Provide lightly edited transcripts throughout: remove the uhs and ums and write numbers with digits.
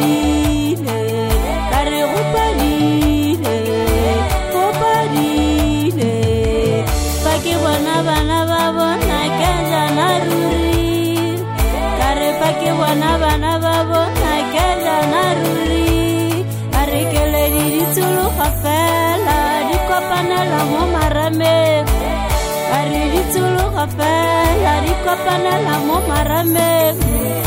padile kare go padile fa ke bona bana ba bona ke jana ruri kare fa ke bona bana ba bona ke jana ruri are ke le ditsulu gafela di kopanela mo marameng are ditsulu gafela di kopanela mo marameng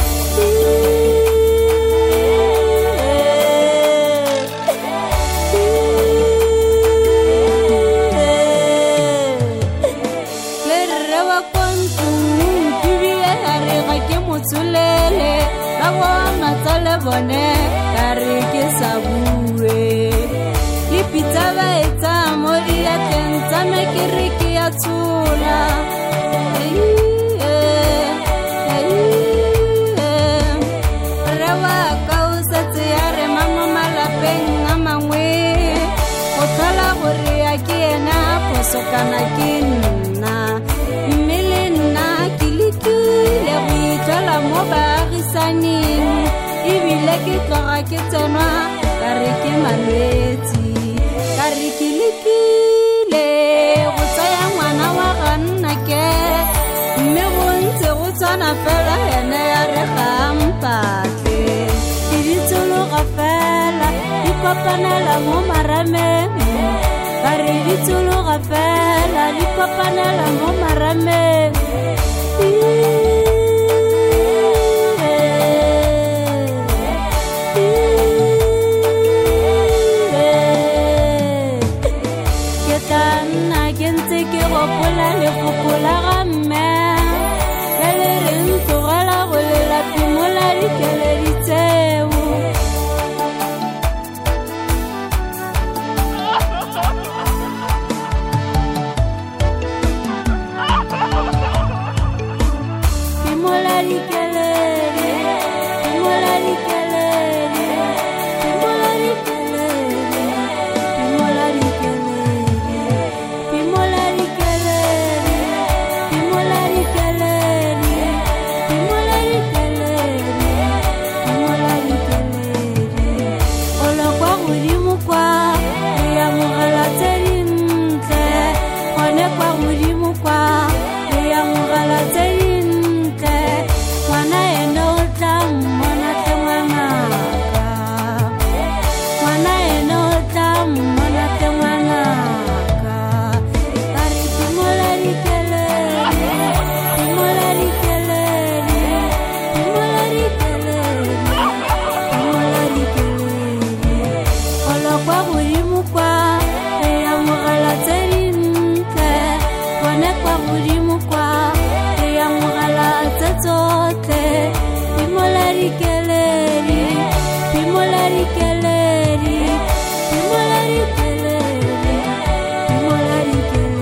Sulele ba bona tsale bone kare ke sa bue le pizza ba etsa mo dia tentsa me ke re ke ya tsula rewa ka o sa tsia re mama malapeng a mangwe o thala gore ya ke ena poso kana ke nna mmele nna kilikile tala mo baagisaneng ebile ke tloga ke tsenwa ka re ke malwetsi ka re ke lekile go tsaya ngwana wa ganna ke mme go ntse go tshwana fela ene ya re gampatle ke ditsologa fela di kopanela mo marameng ka re ditsologa fela di kopanela mo marameng Pola le pola gamme le reng togela go le la timola di kele di tseo timola di kele timola di kele timola di kele timola di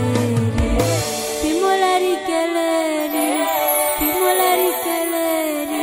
Pimolari kelere